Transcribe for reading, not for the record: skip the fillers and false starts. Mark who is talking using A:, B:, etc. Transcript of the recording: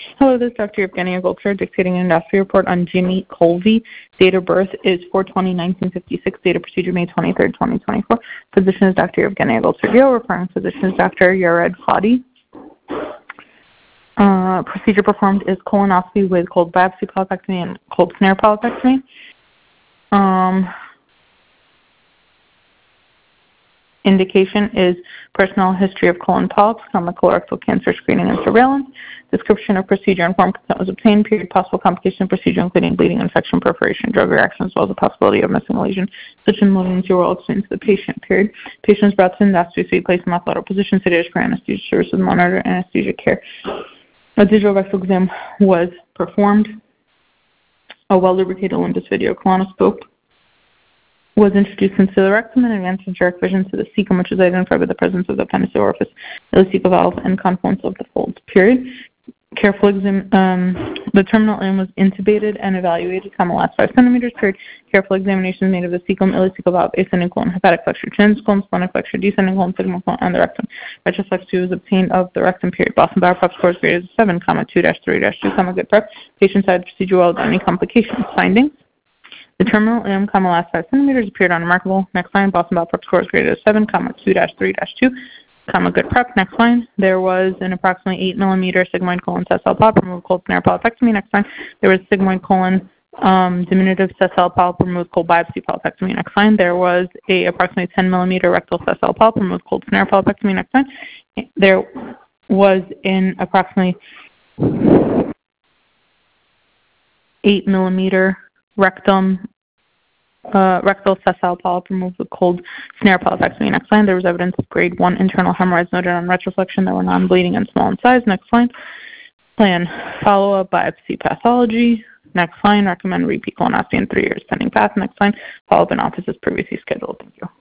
A: Hello, this is Dr. Evgenia Goldster dictating an endoscopy report on Jimmy Colby. Date of birth is 4/20/1956. Date of procedure May 23rd, 2024. Physician is Dr. Evgenia Goldster. Referring physician is Dr. Yared Fadi. Procedure performed is colonoscopy with cold biopsy polypectomy and cold snare polypectomy. Indication is personal history of colon polyps, colorectal cancer screening and surveillance. Description of procedure. Informed consent was obtained. Period. Possible complication of procedure including bleeding, infection, perforation, drug reaction, as well as the possibility of missing a lesion. Such emergency will explain to the patient. Period. Patient is brought to endoscopy to be placed in lateral position, sedated for anesthesia service with monitor anesthesia care. A digital rectal exam was performed. A well-lubricated Olympus video colonoscope was introduced into the rectum and advanced indirect vision to the cecum, which is identified by the presence of the appendiceal orifice, ileocecal valve, and confluence of the folds. Period. Careful exam. The terminal ileum was intubated and evaluated, last 5 centimeters. Period. Careful examination made of the cecum, ileocecal valve, ascending colon, hepatic flexure, transcolon, splenic flexure, descending colon, sigmoid colon, and the rectum. Retroflexy was obtained of the rectum. Period. Boston Bauer prep score is greater than 7, 2-3-2, good prep. Patient side procedure well without any complications. Findings. The terminal ileum, last 5 centimeters, appeared unremarkable. Next line, Boston Bauer prep score is greater than 7, 2-3-2, good prep. Next line, there was an approximately 8 millimeter sigmoid colon sessile polyp removed cold snare polypectomy. Next line, there was sigmoid colon diminutive sessile polyp removed cold biopsy polypectomy. Next line, there was a approximately 10 millimeter rectal sessile polyp removed cold snare polypectomy. Next line, there was an approximately 8 millimeter rectal sessile polyp removed with cold snare polypectomy. Next line, there was evidence of grade 1 internal hemorrhoids noted on retroflexion that were non-bleeding and small in size. Next line, plan follow-up biopsy pathology. Next line, recommend repeat colonoscopy in 3 years pending path. Next line, follow-up in office as previously scheduled. Thank you.